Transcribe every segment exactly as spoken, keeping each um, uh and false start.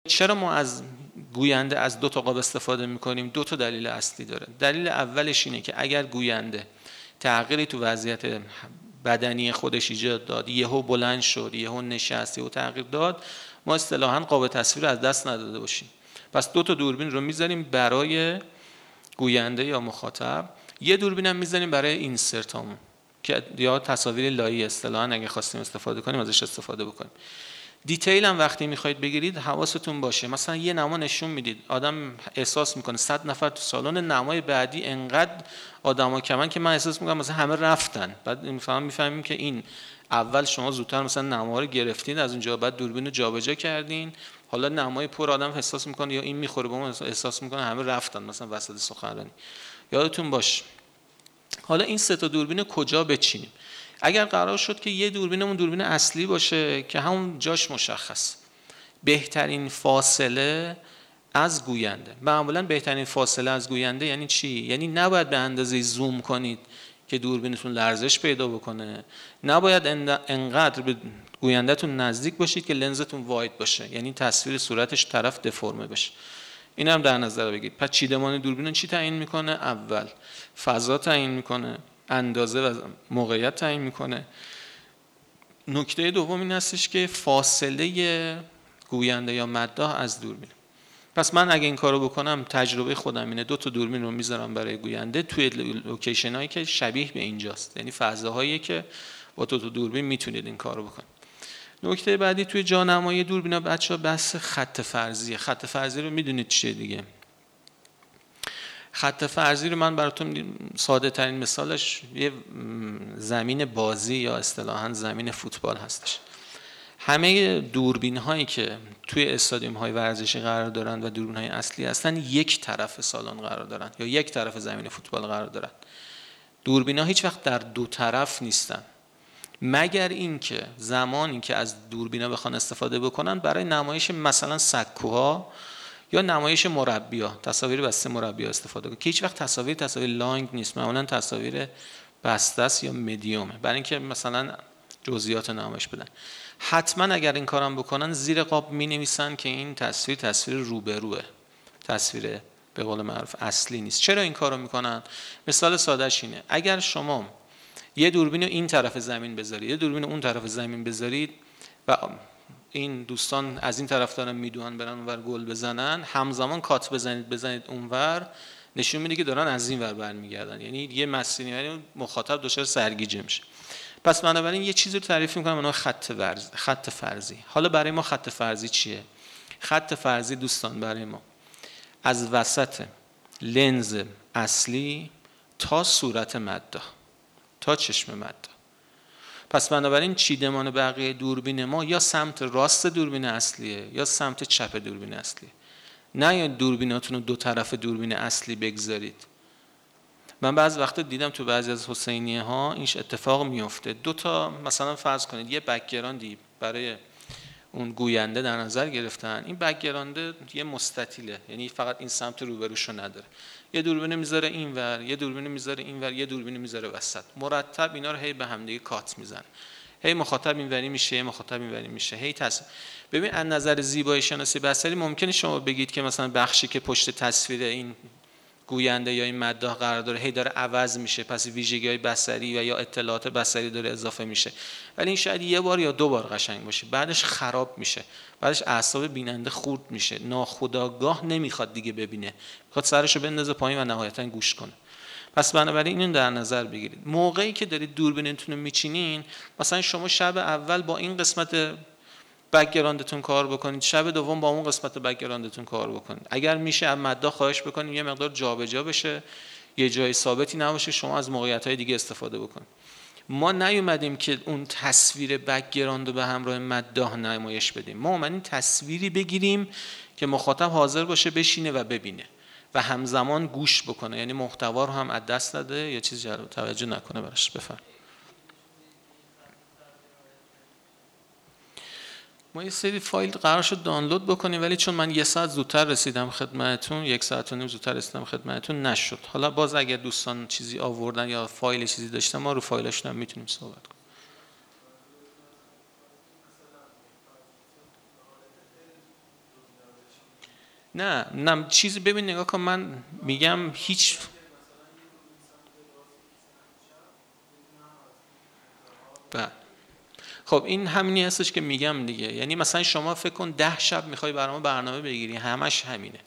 چرا ما از گوینده از دو تا قاب استفاده میکنیم؟ دو تا دلیل اصلی داره. دلیل اولش اینه که اگر گوینده تغییری تو وضعیت بدنی خودش ایجاد داد، یهو بلند شد، یهو نشست، یهو تغییر داد، ما اصطلاحاً قاب تصویر از دست نداده باشیم. پس دو تا دوربین رو میذاریم برای گوینده یا مخاطب، یه دوربین هم میذاریم برای اینسرتامون که یا تصاویر لایی اصطلاحاً اگه خواستیم استفاده کنیم ازش استفاده بکنیم. دیتیل هم وقتی میخواید بگیرید حواستون باشه، مثلا یه نما نشون میدید، آدم احساس میکنه صد نفر تو سالن، نمای بعدی انقدر آدما کمن که من احساس میکنم مثلا همه رفتن. بعد میفهمیم میفهمیم که این اول شما زودتر مثلا نما رو گرفتین، از اونجا بعد دوربین رو جابجا کردین، حالا نمای پر آدم احساس میکنه یا این میخوره به اون، احساس میکنه همه رفتن مثلا وسط سخنرانی. یادتون باشه. حالا این سه تا دوربین کجا بچینیم؟ اگر قرار شد که یه دوربینمون دوربین اصلی باشه که همون جاش مشخص، بهترین فاصله از گوینده. معمولا بهترین فاصله از گوینده یعنی چی؟ یعنی نباید به اندازه زوم کنید که دوربینتون لرزش پیدا بکنه، نباید انقدر به گوینده‌تون نزدیک باشید که لنزتون واید باشه، یعنی تصویر صورتش طرف دفرمه بشه. این هم در نظر بگیرید. پس چیدمان دوربین چی تعیین میکنه؟ اول فضا تعیین میکنه، اندازه و موقعیت تعیین میکنه. نکته دوم این هستش که فاصله گوینده یا مداح از دوربین. پس من اگه این کارو بکنم، تجربه خودم اینه، دو تا دوربین رو میذارم برای گوینده توی لوکیشن هایی که شبیه به اینجاست، یعنی فضاهایی که با دو تا دوربین میتونید این کارو بکنید. نکته بعدی توی جانمایی دوربینا بچه‌ها بحث خط فرضیه. خط فرضی رو میدونید چیه دیگه؟ خط فرضی رو من براتون ساده ترین مثالش یه زمین بازی یا اصطلاحاً زمین فوتبال هستش. همه دوربین هایی که توی استادیوم های ورزشی قرار دارن و دوربین های اصلی هستن یک طرف سالن قرار دارن یا یک طرف زمین فوتبال قرار دارن. دوربین ها هیچ وقت در دو طرف نیستن، مگر اینکه زمانی که از دوربینا بخوان استفاده بکنن برای نمایش مثلا سکوها یا نمایش مربی‌ها، تصاویر بسته مربی‌ها استفاده کنن که هیچ وقت تصاویر تصاویر لانگ نیست، معمولا تصاویر بسته است یا مدیومه برای اینکه مثلا جزئیات نمایش بدن. حتما اگر این کارم بکنن زیر قاب می‌نویسن که این تصویر تصویر روبروه، تصویر به قول معروف اصلی نیست. چرا این کارو میکنن؟ مثال سادهش اینه، اگر شما یه دوربین این طرف زمین بذارید، یه دوربین اون طرف زمین بذارید و این دوستان از این طرف دارن میدونن برن اونور گل بزنن، همزمان کات بزنید بزنید اونور، نشون میده که دارن از این ور برمیگردن، یعنی یه مسیری، یعنی مخاطب دچار سرگیجه میشه. پس بنابراین یه چیزی رو تعریف میکنم به نام خط فرضی. خط فرضی. حالا برای ما خط فرضی چیه؟ خط فرضی دوستان برای ما از وسط لنز اصلی تا صورت مداح، تا چشم مداح. پس بنابراین چیدمان بقیه دوربین ما یا سمت راست دوربین اصلیه یا سمت چپ دوربین اصلیه. نه یا دوربیناتون رو دو طرف دوربین اصلی بگذارید. من بعضی وقتا دیدم تو بعضی از حسینیه ها اینش اتفاق میفته، دو تا مثلا فرض کنید یه بک‌گراندی برای اون گوینده در نظر گرفتن، این بک‌گراند یه مستطیله، یعنی فقط این سمت روبروشو نداره، یه دوربین میذاره اینور، یه دوربین میذاره اینور، یه دوربین میذاره وسط، مرتب اینا رو هی به هم دیگه کات میزنه، هی مخاطب اینوری میشه، هی مخاطب اینوری میشه، هی تص... ببین از نظر زیبایی شناسی بصری ممکنه شما بگید که مثلا بخشی که پشت تصویر این گوینده یا این مداح قرار داره هی داره عوض میشه، پس ویژگی‌های بصری و یا اطلاعات بصری داره اضافه میشه، ولی این شاید یه بار یا دو بار قشنگ باشه، بعدش خراب میشه، بعدش اعصاب بیننده خورد میشه، ناخودآگاه نمیخواد دیگه ببینه، میخواد سرشو بندازه پایین و نهایتاً گوش کنه. پس بنابراین اینو در نظر بگیرید موقعی که دارید دوربینتون رو میچینین. مثلا شما شب اول با این قسمت بک‌گراندتون کار بکنید، شب دوم با اون قسمت بک‌گراندتون کار بکنید. اگر میشه از مداح خواهش بکنید یه مقدار جابجا بشه، یه جای ثابتی نباشه، شما از موقعیت‌های دیگه استفاده بکنید. ما نیومدیم که اون تصویر بک‌گراند رو به همراه مداح نمایش بدیم، ما اومدیم تصویری بگیریم که مخاطب حاضر باشه بشینه و ببینه و همزمان گوش بکنه، یعنی محتوا رو هم از دست نده، یه چیز جلب توجه نکنه براش. بفهم. ما یه سری فایل قرار شد دانلود بکنیم، ولی چون من یه ساعت زودتر رسیدم خدمتتون، یک ساعت و نیم زودتر رسیدم خدمتتون، نشد. حالا باز اگر دوستان چیزی آوردن یا فایل چیزی داشتن ما رو فایلاشون هم میتونیم صحبت کنیم. نه نه چیزی ببین نگاه کن، من میگم هیچ. بله خب این همینی هستش که میگم دیگه. یعنی مثلا شما فکر کن ده شب میخوای برام برنامه بگیری، همش همینه.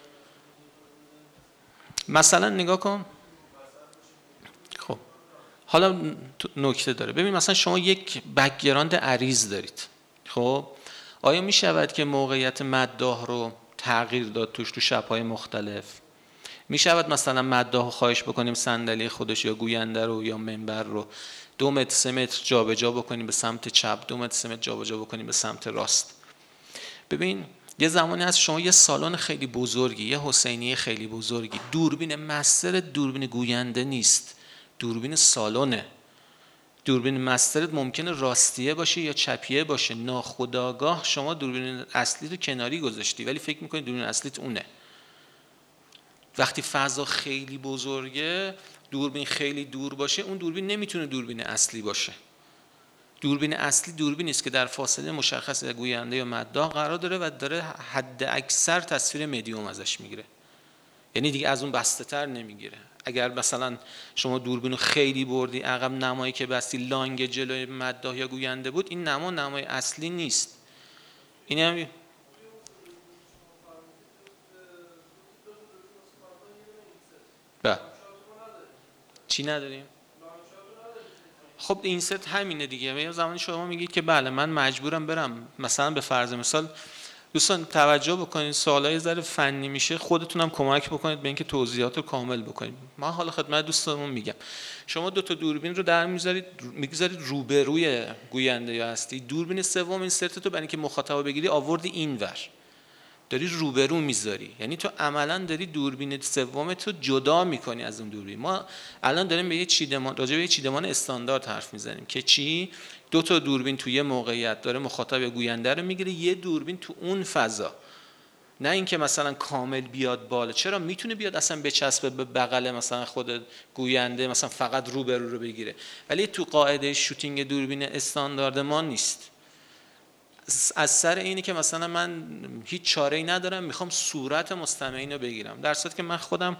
مثلا نگاه کن، خب حالا نکته داره. ببین مثلا شما یک بک‌گراند عریض دارید، خب آیا میشود که موقعیت مداح رو تغییر داد توش تو شب‌های مختلف؟ میشود مثلا مداح رو خواهش بکنیم صندلی خودش یا گوینده رو یا منبر رو دو متر سه متر جابجا بکنیم به سمت چپ، دو متر سه متر جابجا بکنیم به سمت راست؟ ببین یه زمانی هست شما یه سالن خیلی بزرگی، یه حسینی خیلی بزرگی، دوربین مستر دوربین گوینده نیست، دوربین سالونه. دوربین مسترت ممکنه راستیه باشه یا چپیه باشه، ناخودآگاه شما دوربین اصلی رو کناری گذاشتی ولی فکر میکنی دوربین اصلیت اونه. وقتی فضا خیلی بزرگه، دوربین خیلی دور باشه، اون دوربین نمیتونه دوربین اصلی باشه. دوربین اصلی دوربینی است که در فاصله مشخص گوینده یا مداح قرار داره و داره حد اکثر تصویر مدیوم ازش میگیره، یعنی دیگه از اون بسته تر نمیگیره. اگر مثلا شما دوربینو خیلی بردی عقب، نمایی که بستی لانگ جلوی مداح یا گوینده بود، این نما نمای اصلی نیست. این هم با چی نداریم؟ خب اینسرت همینه دیگه. یه زمانی شما میگید که بله من مجبورم برم مثلا به فرض مثال، دوستان توجه بکنید سوالای ذره فنی میشه، خودتونم کمک بکنید به اینکه توضیحات رو کامل بکنید. ما حالا خدمت دوستانمون میگم شما دو تا دوربین رو در میذارید میگذارید روبروی گوینده یا هستی، دوربین سوم اینسرت تو برای اینکه مخاطب بگیری آوردی اینور، داری روبرو میذاری، یعنی تو عملاً داری دوربین سوم تو جدا میکنی از اون دوربین. ما الان داریم به یه چیدمان راجع به یه چیدمان استاندارد حرف میزنیم که چی؟ دو تا دوربین تو یه موقعیت داره مخاطب یا گوینده رو میگیره، یه دوربین تو اون فضا، نه اینکه مثلا کامل بیاد بالا. چرا؟ میتونه بیاد اصلا بچسبه به بغل مثلا خود گوینده، مثلا فقط روبرو رو بگیره، ولی تو قاعده شوتینگ دوربین استاندارد ما نیست. از سر اینی که مثلا من هیچ چاره‌ای ندارم میخوام صورت مستمعین رو بگیرم، در صورتی که من خودم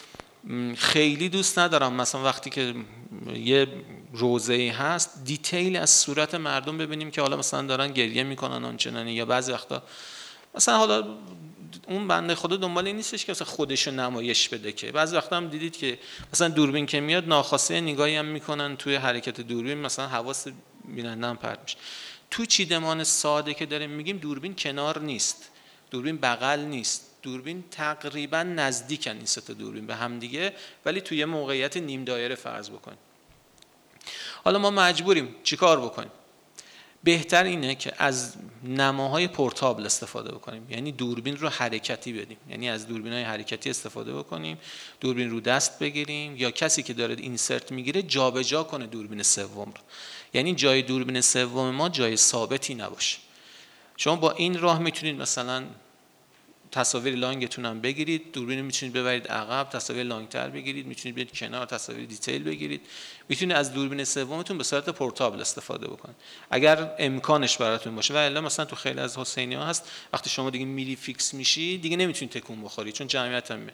خیلی دوست ندارم مثلا وقتی که یه روزه‌ای هست دیتیل از صورت مردم ببینیم که حالا مثلا دارن گریه میکنن آنچنانی، یا بعضی وقتا مثلا حالا اون بنده خدا دنبال این نیستش که مثلا خودشو نمایش بده، که بعضی وقتا هم دیدید که مثلا دوربین که میاد ناخواسته نگاهی هم میکنن توی حرکت دوربین، مثلا حواس بیننده هم پرت میشه. تو چیدمان ساده که داریم میگیم دوربین کنار نیست، دوربین بغل نیست، دوربین تقریبا نزدیکن این سه تا دوربین به هم دیگه، ولی توی موقعیت نیم دایره فرض بکنیم. حالا ما مجبوریم چیکار بکنیم؟ بهتر اینه که از نماهای پورتابل استفاده بکنیم، یعنی دوربین رو حرکتی بدیم، یعنی از دوربین‌های حرکتی استفاده بکنیم، دوربین رو دست بگیریم، یا کسی که داره اینسرت میگیره جابجا کنه دوربین سوم رو، یعنی جای دوربین سوم ما جای ثابتی نباشه. شما با این راه میتونید مثلا تصاویر لانگتون هم بگیرید، دوربین میتونید ببرید عقب تصاویر لانگتر بگیرید، میتونید بیاید کنار تصاویر دیتیل بگیرید، میتونید از دوربین سومتون به صورت پورتابل استفاده بکنید اگر امکانش براتون باشه. و الا مثلا تو خیلی از حسینی‌ها هست وقتی شما دیگه میری فیکس میشی دیگه نمیتونید تکون بخوری چون جمعیت هم میاد.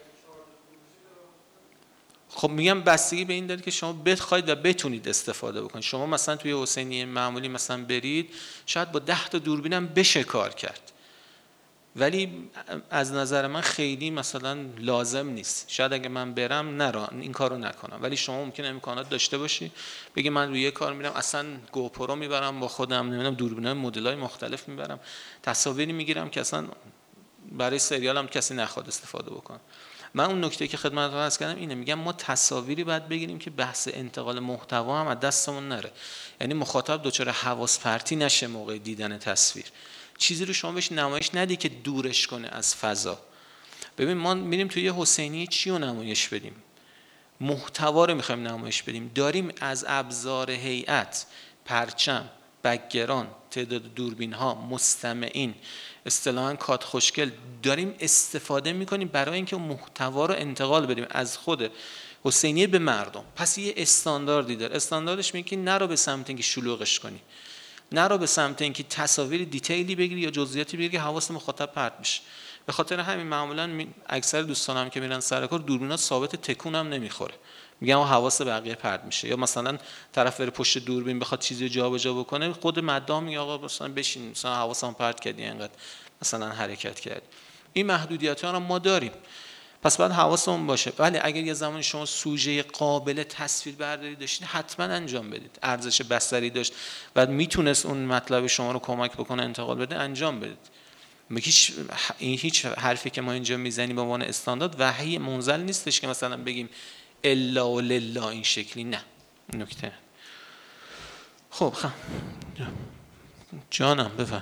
خب میگم بستگی به این داره که شما بخواید و بتونید استفاده بکنید. شما مثلا توی حسینیه معمولی مثلا برید شاید با ده تا دوربینم بشه کار کرد، ولی از نظر من خیلی مثلا لازم نیست. شاید اگه من برم نرا این کارو نکنم، ولی شما ممکنه امکانات داشته باشی بگی من روی یه کار میرم اصلا گوپرو میبرم با خودم، نمیدونم دوربینای مدل‌های مختلف میبرم، تصاویری میگیرم که اصلا برای سریالم کسی نخواد استفاده بکنه. من اون نکته که خدمتتون عرض کردم اینه، میگم ما تصاویری باید بگیریم که بحث انتقال محتوا هم از دستمون نره، یعنی مخاطب دچار حواس پرتی نشه موقع دیدن تصویر، چیزی رو شما بهش نمایش ندی که دورش کنه از فضا. ببین ما میریم توی یه حسینی چی رو نمایش بدیم؟ محتوا رو میخوایم نمایش بدیم، داریم از ابزار هیئت، پرچم، بک‌گراند، تعداد دوربین ها، مستمعین، اصطلاحاً کات خوشگل داریم استفاده میکنیم برای اینکه محتوا رو انتقال بدیم از خود حسینیه به مردم. پس یه استانداردی داره، استانداردش میگه که نرو به سمت اینکه شلوغش کنی، نرو به سمت اینکه تصاویر دیتیلی بگیری یا جزئیاتی بگیری که حواس مخاطب پرت بشه. به خاطر همین معمولا می... اکثر دوستانم که میرن سر کار دوربینا ثابت تکون هم نمیخوره، میگم حواس بقیه پرت میشه. یا مثلا طرف بره پشت دوربین بخواد چیزی جابجا بکنه، خود مدام میگه آقا مثلا بشین، مثلا حواسم پرت کردی اینقدر مثلا حرکت کردی. این محدودیت‌ها رو ما داریم، پس باید حواسمون باشه. ولی اگر یه زمانی شما سوژه قابل تصویر برداری داشتید حتما انجام بدید، ارزش بصری داشت و میتونست اون مطلب شما رو کمک بکنه انتقال بده، انجام بدید. هیچ این هیچ حرفی که ما اینجا میزنیم به عنوان استاندارد وحی منزل نیستش که مثلا بگیم الا و لله این شکلی، نه. نکته. خب خب جانم بفهم.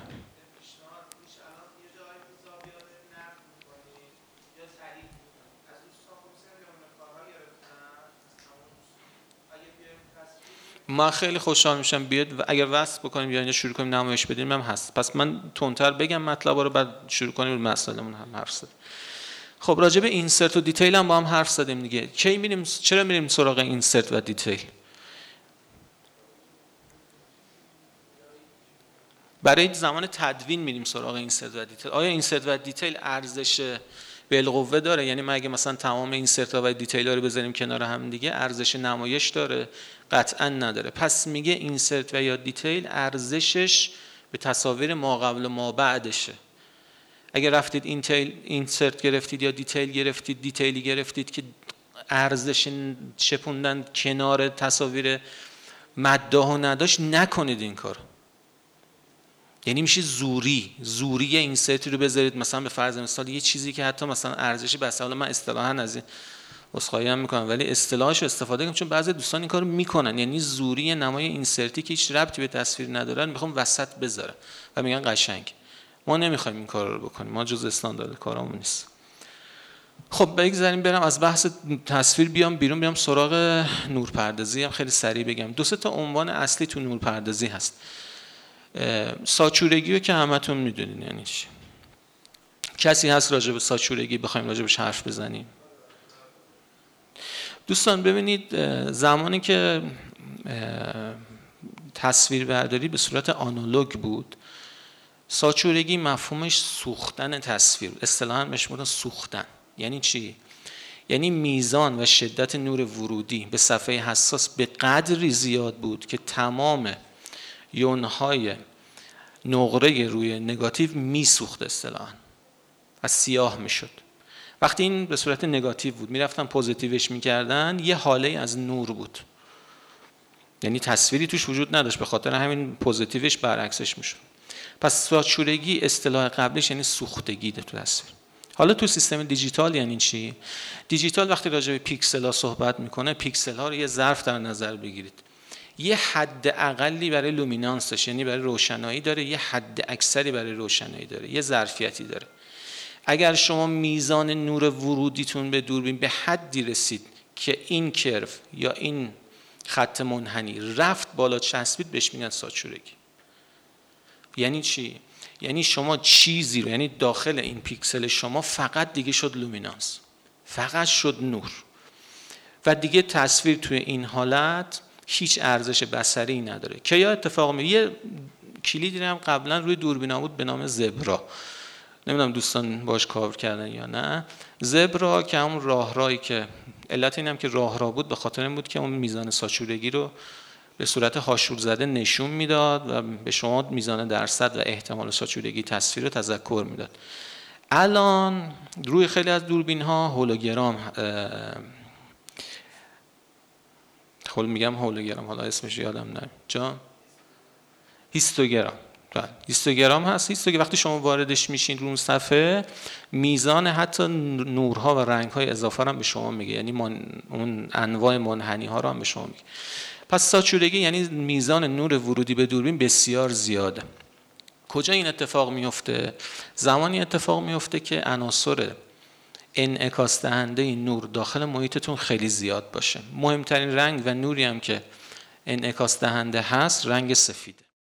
ما خیلی خوشحال میشم بیاد و اگر وصل بکنیم یا اینجا شروع کنیم نمایش بدیم هم هست. پس من تندتر بگم مطلب رو، بعد شروع کنیم رو مسائلمون هم حرف زدیم. خب راجع به اینسرت و دیتیل هم با هم حرف زدیم دیگه. کی میریم، چرا میریم سراغ اینسرت و دیتیل؟ برای زمان تدوین میریم سراغ اینسرت و دیتیل. آیا اینسرت و دیتیل ارزش بالقوه داره؟ یعنی ما اگه مثلا تمام اینسرت و دیتیل ها رو بذاریم کنار هم دیگه ارزش نمایش داره؟ قطعا نداره. پس میگه اینسرت و یا دیتیل ارزشش به تصاویر ما قبل و ما بعدشه. اگر رفتید اینتیل اینسرت گرفتید یا دیتیل گرفتید، دیتیلی گرفتید که ارزش چپوندن کنار تصاویر مداح نداشت، نکنید این کارو. یعنی میشه زوری زوری اینسرتی رو بذارید، مثلا به فرض مثال یه چیزی که حتی مثلا ارزشی بس، حالا من اصطلاحا از این اسخایی هم میکنم ولی اصطلاحش رو استفاده کنم چون بعضی دوستان این کارو میکنن، یعنی زوری نمای اینسرتی که هیچ ربطی به تصویر ندارن میخوام وسط بذارن و میگن قشنگ. ما نمیخوایم این کارا رو بکنیم، ما جز استاندارد کارامون نیست. خب بگذاریم برم از بحث تصویر بیام بیرون، بیام سراغ نورپردازی. هم خیلی سریع بگم دو سه تا عنوان اصلی تو نورپردازی هست. ساچورگی رو که همتون میدونین یعنی چی. کسی هست راجع به ساچورگی بخوایم راجع بهش حرف بزنیم؟ دوستان ببینید، زمانی که تصویر برداری به صورت آنالوگ بود، ساچورگی مفهومش سوختن تصویر، اصطلاحاً بهش میگن سوختن. یعنی چی؟ یعنی میزان و شدت نور ورودی به صفحه حساس به قدری زیاد بود که تمام یونهای نقره روی نگاتیو میسوخت اصطلاحاً و سیاه میشد. وقتی این به صورت نگاتیو بود میرفتن پوزیتیوش میکردن، یه حاله از نور بود، یعنی تصویری توش وجود نداشت، به خاطر همین پوزیتیوش برعکسش میشد. پس ساچورگی اصطلاح قبلش یعنی سوختگی ده تو تصویر. حالا تو سیستم دیجیتال یعنی چی؟ دیجیتال وقتی راجع به پیکسل ها صحبت میکنه، پیکسل ها رو یه ظرف در نظر بگیرید، یه حد اقلی برای لومینانسش یعنی برای روشنایی داره، یه حد اکثری برای روشنایی داره، یه ظرفیتی داره. اگر شما میزان نور ورودیتون به دوربین به حدی رسید که این کرو یا این خط منحنی رفت بالا چسبید، بهش میگن ساچورگی. یعنی چی؟ یعنی شما چیزی رو، یعنی داخل این پیکسل شما فقط دیگه شد لومینانس، فقط شد نور و دیگه تصویر توی این حالت هیچ ارزش بصری نداره. که یا اتفاق می یه کلیدی هم قبلا روی دوربینا بود به نام زبرا، نمیدونم دوستان باش کاور کردن یا نه. زبرا که همون راهرایی که علت اینم که راهرا بود به خاطر این بود که اون میزان ساچورگی رو به صورت هاشور زده نشون میداد و به شما میزان درصد و احتمال ساچورگی تصویر رو تذکر میداد. الان روی خیلی از دوربین ها هولوگرام، خب میگم هولوگرام، حالا اسمش یادم نمیاد جان، هیستوگرام. هیستوگرام هست. هیستوگرام وقتی شما واردش میشین رو اون صفحه، میزان حتی نورها و رنگ‌های اضافه هم به شما میگه، یعنی من اون انواع منحنی ها رو هم به شما میگه. پس ساچورگی یعنی میزان نور ورودی به دوربین بسیار زیاده. کجا این اتفاق میفته؟ زمانی اتفاق میفته که عناصر انعکاس دهنده نور داخل محیطتون خیلی زیاد باشه. مهمترین رنگ و نوری هم که انعکاس دهنده هست رنگ سفیده.